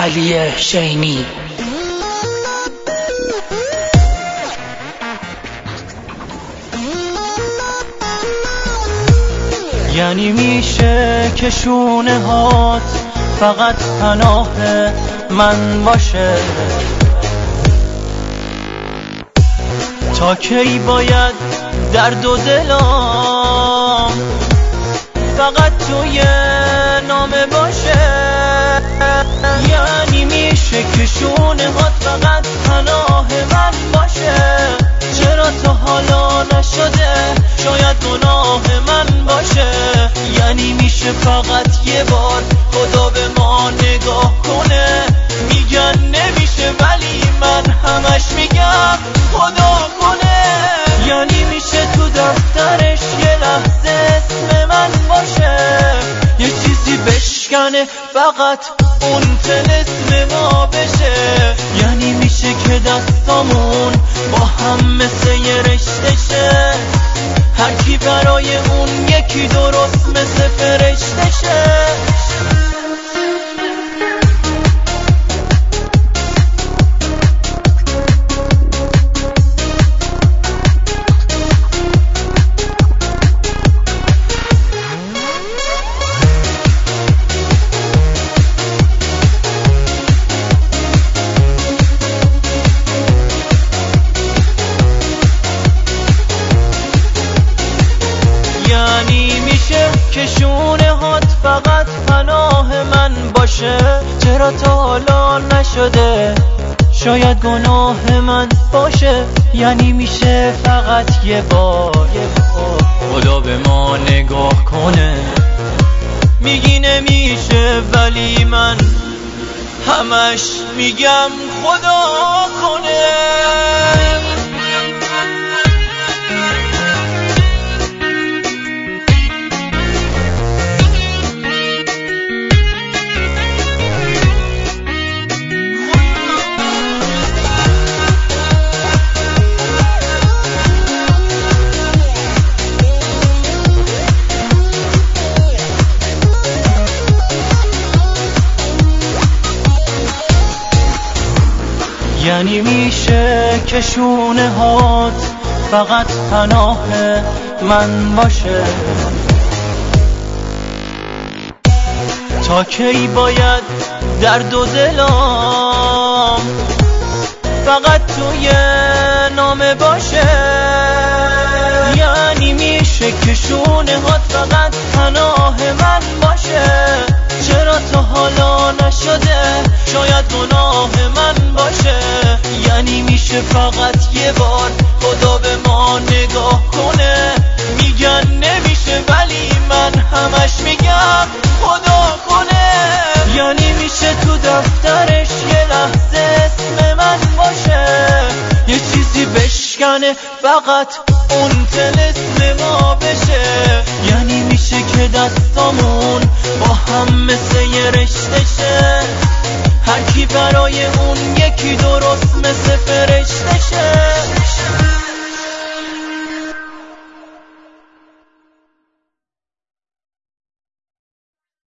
علی شینی. یعنی میشه که شونه هات فقط پناه من باشه؟ تا کی باید درد و دلام فقط توی نامه باشه؟ یعنی میشه که شونه هات فقط پناه من باشه؟ چرا تا حالا نشده؟ شاید گناه من باشه. یعنی میشه فقط یه بار خدا به ما نگاه کنه؟ میگن نمیشه ولی من همش میگم خدا کنه. یعنی میشه تو دفترش یه لحظه اسم من باشه؟ یه چیزی بشکنه فقط اون طلسم ما بشه؟ یعنی میشه که دستامون با هم مثل یه رشته شه؟ هر کی برای اون یکی درست مثل فرشته شه؟ یعنی میشه که شونه هات فقط پناه من باشه؟ چرا تا حالا نشده؟ شاید گناه من باشه. یعنی میشه فقط یه بار خدا به ما نگاه کنه؟ میگی نمیشه ولی من همش میگم خدا کنه. یعنی میشه که شونه هات فقط پناه من باشه؟ تا کی باید درد و دلام فقط توی نامه باشه؟ یعنی میشه که شونه هات فقط پناه من باشه؟ چرا تا حالا نشده؟ شاید گناه من باشه. یعنی میشه فقط یه بار خدا به ما نگاه کنه؟ میگن نمیشه ولی من همش میگم خدا کنه. یعنی میشه تو دفترش یه لحظه اسم من باشه؟ یه چیزی بشکنه فقط اون طلسم ما بشه؟ یعنی میشه که دستامون با هم مثل یه رشته شه؟ هر کی برای اون یکی درست مثل فرشته شه؟